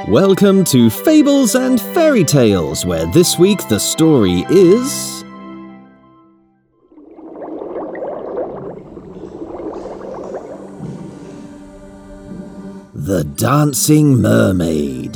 Welcome to Fables and Fairy Tales, where this week the story is... The Dancing Mermaid.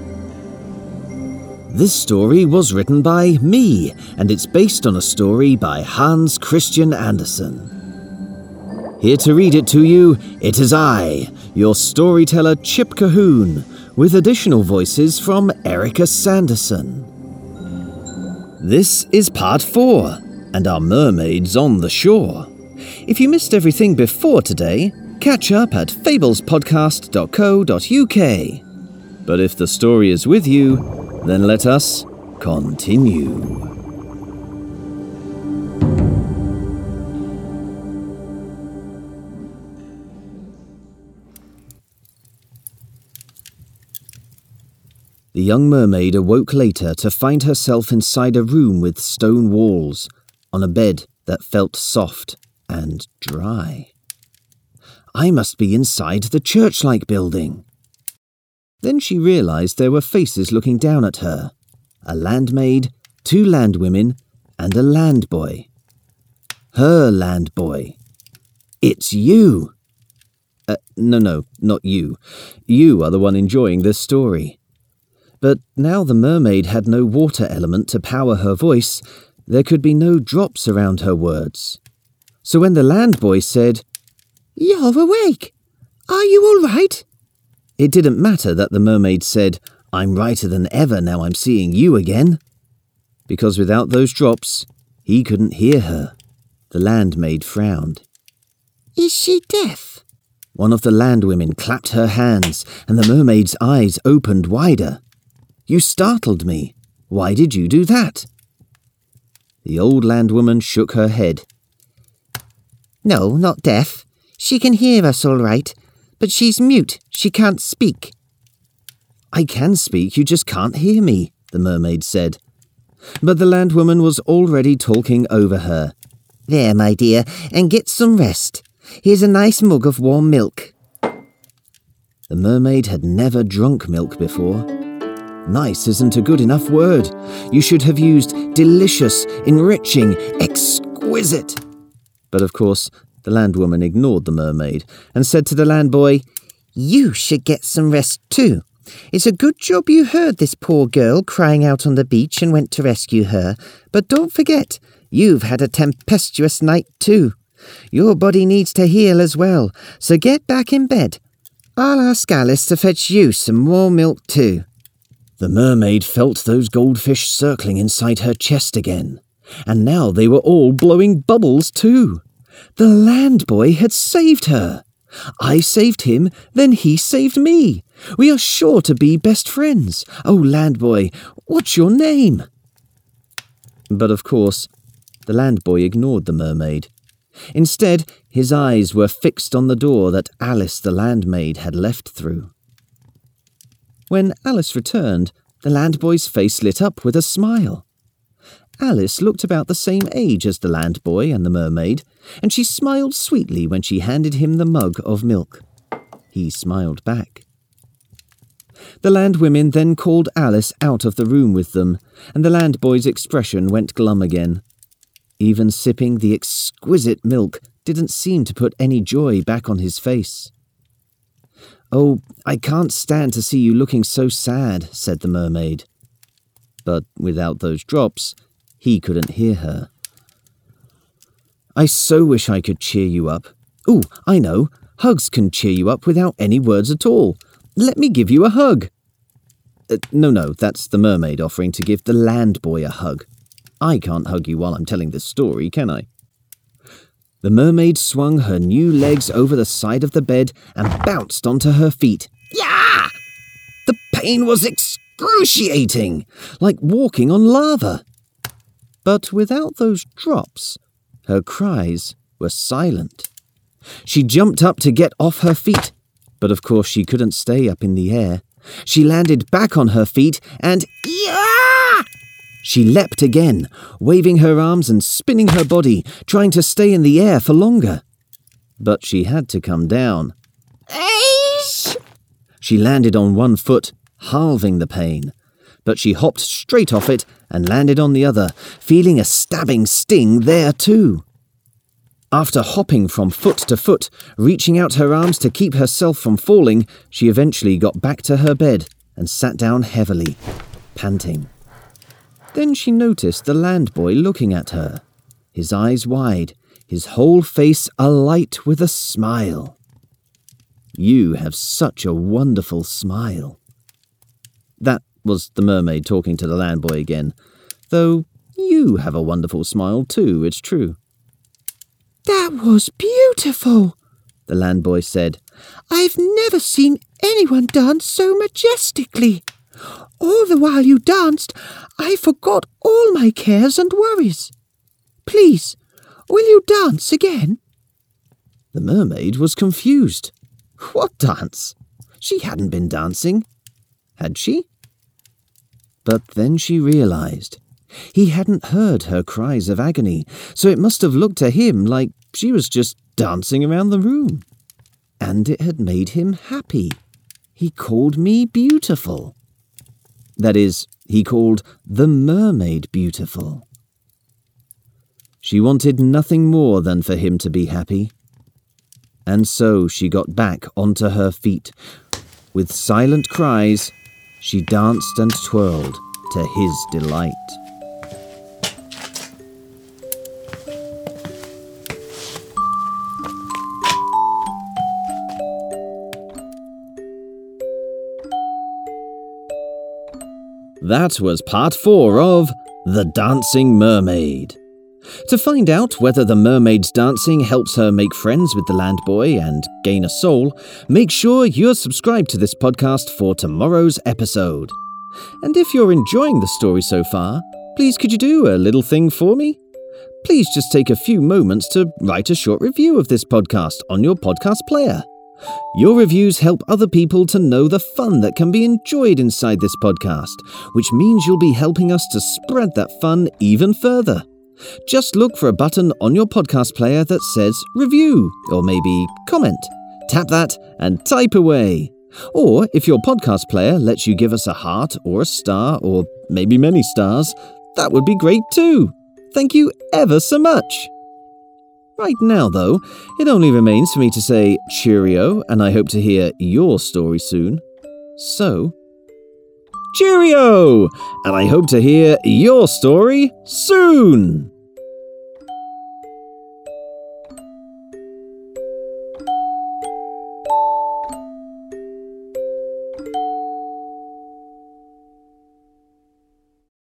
This story was written by me, and it's based on a story by Hans Christian Andersen. Here to read it to you, it is I, your storyteller Chip Cahoon, with additional voices from Erica Sanderson. This is part 4, and our mermaid's on the shore. If you missed everything before today, catch up at fablespodcast.co.uk. But if the story is with you, then let us continue. The young mermaid awoke later to find herself inside a room with stone walls, on a bed that felt soft and dry. I must be inside the church-like building. Then she realized there were faces looking down at her. A landmaid, 2 landwomen, and a landboy. Her landboy. It's you! No, not you. You are the one enjoying this story. But now the mermaid had no water element to power her voice, there could be no drops around her words. So when the landboy said, "You're awake. Are you all right?" it didn't matter that the mermaid said, "I'm righter than ever now I'm seeing you again." Because without those drops, he couldn't hear her. The landmaid frowned. "Is she deaf?" One of the landwomen clapped her hands, and the mermaid's eyes opened wider. "You startled me. Why did you do that?" The old landwoman shook her head. "No, not deaf. She can hear us all right, but she's mute. She can't speak." "I can speak, you just can't hear me," the mermaid said. But the landwoman was already talking over her. "There, my dear, and get some rest. Here's a nice mug of warm milk." The mermaid had never drunk milk before. Nice isn't a good enough word. You should have used delicious, enriching, exquisite. But of course, the landwoman ignored the mermaid and said to the landboy, "You should get some rest too. It's a good job you heard this poor girl crying out on the beach and went to rescue her. But don't forget, you've had a tempestuous night too. Your body needs to heal as well, so get back in bed. I'll ask Alice to fetch you some more milk too." The mermaid felt those goldfish circling inside her chest again, and now they were all blowing bubbles too. The landboy had saved her. I saved him, then he saved me. We are sure to be best friends. Oh, landboy, what's your name? But of course, the landboy ignored the mermaid. Instead, his eyes were fixed on the door that Alice the landmaid had left through. When Alice returned, the landboy's face lit up with a smile. Alice looked about the same age as the landboy and the mermaid, and she smiled sweetly when she handed him the mug of milk. He smiled back. The landwomen then called Alice out of the room with them, and the landboy's expression went glum again. Even sipping the exquisite milk didn't seem to put any joy back on his face. "Oh, I can't stand to see you looking so sad," said the mermaid. But without those drops, he couldn't hear her. "I so wish I could cheer you up. Ooh, I know, hugs can cheer you up without any words at all. Let me give you a hug." No, that's the mermaid offering to give the landboy a hug. I can't hug you while I'm telling this story, can I? The mermaid swung her new legs over the side of the bed and bounced onto her feet. Yeah! The pain was excruciating, like walking on lava. But without those drops, her cries were silent. She jumped up to get off her feet, but of course she couldn't stay up in the air. She landed back on her feet and... Yeah! She leapt again, waving her arms and spinning her body, trying to stay in the air for longer. But she had to come down. Aish! She landed on one foot, halving the pain. But she hopped straight off it and landed on the other, feeling a stabbing sting there too. After hopping from foot to foot, reaching out her arms to keep herself from falling, she eventually got back to her bed and sat down heavily, panting. Then she noticed the land boy looking at her, his eyes wide, his whole face alight with a smile. "You have such a wonderful smile." That was the mermaid talking to the land boy again, though you have a wonderful smile too, it's true. "That was beautiful," the land boy said. "I've never seen anyone dance so majestically. All the while you danced, I forgot all my cares and worries. Please, will you dance again?" The mermaid was confused. What dance? She hadn't been dancing. Had she? But then she realized. He hadn't heard her cries of agony, so it must have looked to him like she was just dancing around the room. And it had made him happy. He called me beautiful. That is, he called the mermaid beautiful. She wanted nothing more than for him to be happy. And so she got back onto her feet. With silent cries, she danced and twirled to his delight. That was part 4 of The Dancing Mermaid. To find out whether the mermaid's dancing helps her make friends with the land boy and gain a soul, make sure you're subscribed to this podcast for tomorrow's episode. And if you're enjoying the story so far, please could you do a little thing for me? Please just take a few moments to write a short review of this podcast on your podcast player. Your reviews help other people to know the fun that can be enjoyed inside this podcast, which means you'll be helping us to spread that fun even further. Just look for a button on your podcast player that says review or maybe comment. Tap that and type away. Or if your podcast player lets you give us a heart or a star or maybe many stars, that would be great too. Thank you ever so much. Right now, though, it only remains for me to say cheerio, and I hope to hear your story soon. So, cheerio! And I hope to hear your story soon!